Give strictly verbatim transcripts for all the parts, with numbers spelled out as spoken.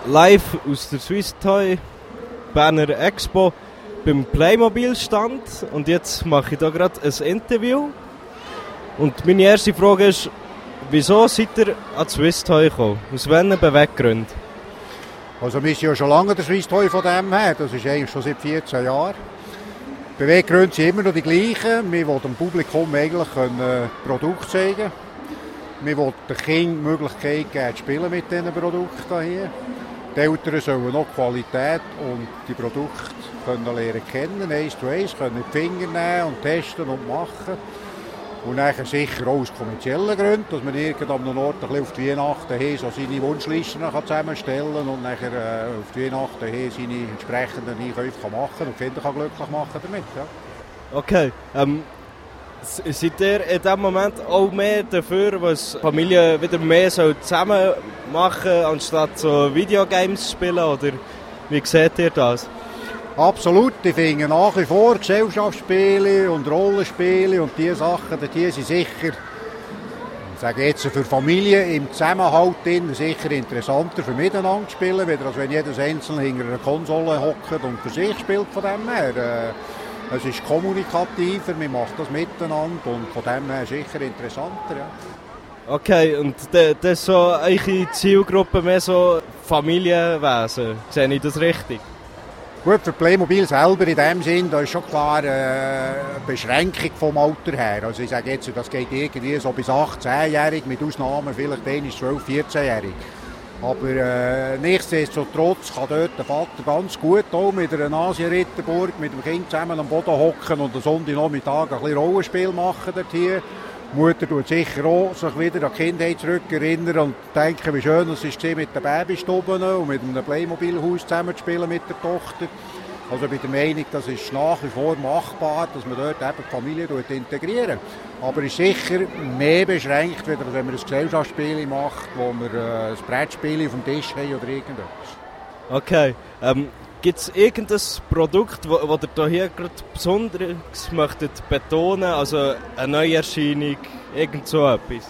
live aus der Swiss Toy Berner Expo beim Playmobil-Stand und jetzt mache ich da gerade ein Interview. Und meine erste Frage ist, wieso seid ihr an Swiss Toy gekommen? Aus welchen Beweggründen? Also wir sind ja schon lange der Swiss Toy von dem her, das ist eigentlich schon seit vierzehn Jahren. Die Beweggründe sind immer noch die gleichen. Wir wollen dem Publikum eigentlich ein Produkt zeigen. Wir wollen den Kindern die Möglichkeit geben, zu spielen mit diesen Produkten hier. Die Eltern sollen noch Qualität und die Produkte können lernen kennen, eins zu eins, können die Finger nehmen und testen und machen. Und nachher sicher auch aus kommerziellen Gründen, dass man irgendwann Ort ein bisschen auf die Weihnachten hin so seine Wunschlisten zusammenstellen kann und nachher äh, auf die Weihnachten hin seine entsprechenden Einkäufe machen kann und die Kinder kann glücklich machen damit. Ja. Okay, ähm, seid ihr in diesem Moment auch mehr dafür, was Familien wieder mehr so zusammen machen, anstatt so Videogames spielen, oder wie seht ihr das? Absolut, ich finde nach wie vor Gesellschaftsspiele und Rollenspiele und diese Sachen, die sind sicher, ich sage jetzt für Familien im Zusammenhalt sicher interessanter für miteinander zu spielen, als wenn jedes Einzelne hinter einer Konsole hockt und für sich spielt von dem her. Es ist kommunikativer, man macht das miteinander und von dem her sicher interessanter. Ja. Okay, und das ist so eure Zielgruppe mehr so Familienwesen, sehe ich das richtig? Gut, für Playmobil selber in dem Sinn, da ist schon klar äh, eine Beschränkung vom Alter her. Also ich sage jetzt, das geht irgendwie so bis achtzehn-jährig, mit Ausnahmen vielleicht zwölf-, vierzehn-jährig. Aber äh, nichtsdestotrotz kann dort der Vater ganz gut auch mit einer Asienritterburg mit dem Kind zusammen am Boden hocken und am Sonntagnachmittag ein bisschen Rollenspiel machen dort hier. Die Mutter tut sicher auch sich wieder an die Kindheit zurückerinnern und denken, wie schön es war mit den Babystuben und mit einem Playmobil-Haus zusammen zu spielen mit der Tochter. Also ich bin der Meinung, das ist nach wie vor machbar, dass man dort eben die Familie integrieren. Aber es ist sicher mehr beschränkt, wenn man ein Gesellschaftsspiel macht, wo wir äh, ein Brettspiel auf dem Tisch haben oder irgendetwas. Okay. Ähm, gibt es irgendein Produkt, das ihr hier gerade besonders möchtet betonen, also eine Neuerscheinung, irgend so etwas?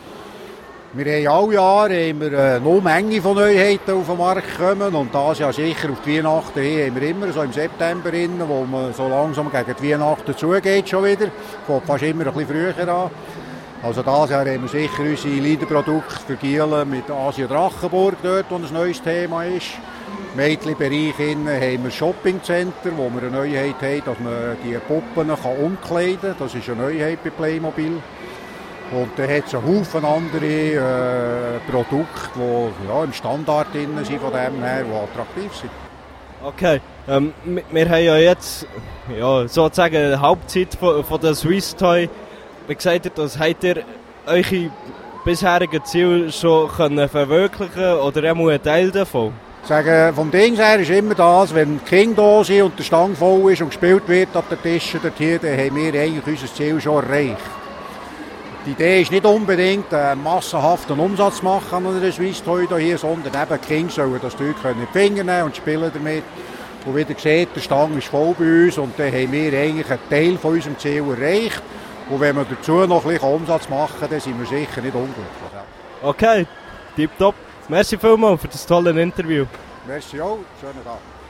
Wir haben alle Jahre haben wir eine Menge von Neuheiten auf den Markt kommen und das ja sicher auf die Weihnachten hin haben wir immer, so im September, rein, wo man so langsam gegen die Weihnachten zugeht schon wieder, fängt fast immer ein bisschen früher an. Also dieses Jahr haben wir sicher unsere Leaderprodukte für Gielen mit Asia Drachenburg dort, wo ein neues Thema ist. Im Mädchenbereich haben wir ein Shoppingcenter, wo wir eine Neuheit haben, dass man die Puppen kann umkleiden kann. Das ist eine Neuheit bei Playmobil. Und dann hat es einen Haufen andere äh, Produkte, die ja, im Standard drin sind von dem her, die attraktiv sind. Okay, ähm, wir, wir haben ja jetzt ja, sozusagen die Hauptzeit von, von der Swiss Toy. Wie gesagt, das habt ihr eure bisherigen Ziele schon können verwirklichen oder auch einen Teil davon? Sagen, vom Ding her ist immer das, wenn die Kinder da sind und der Stand voll ist und gespielt wird auf den Tischen dort hier, dann haben wir eigentlich unser Ziel schon erreicht. Die Idee ist nicht unbedingt, einen massenhaften Umsatz zu machen an einer Swiss Toy hier, sondern eben die Kinder sollen das Zeug in die Finger nehmen und spielen damit. Und wie ihr seht, der Stand ist voll bei uns und dann haben wir eigentlich einen Teil von unserem Ziel erreicht. Und wenn wir dazu noch ein bisschen Umsatz machen, dann sind wir sicher nicht unglücklich. Okay, tipptopp. Merci vielmals für das tolle Interview. Merci auch, schönen Tag.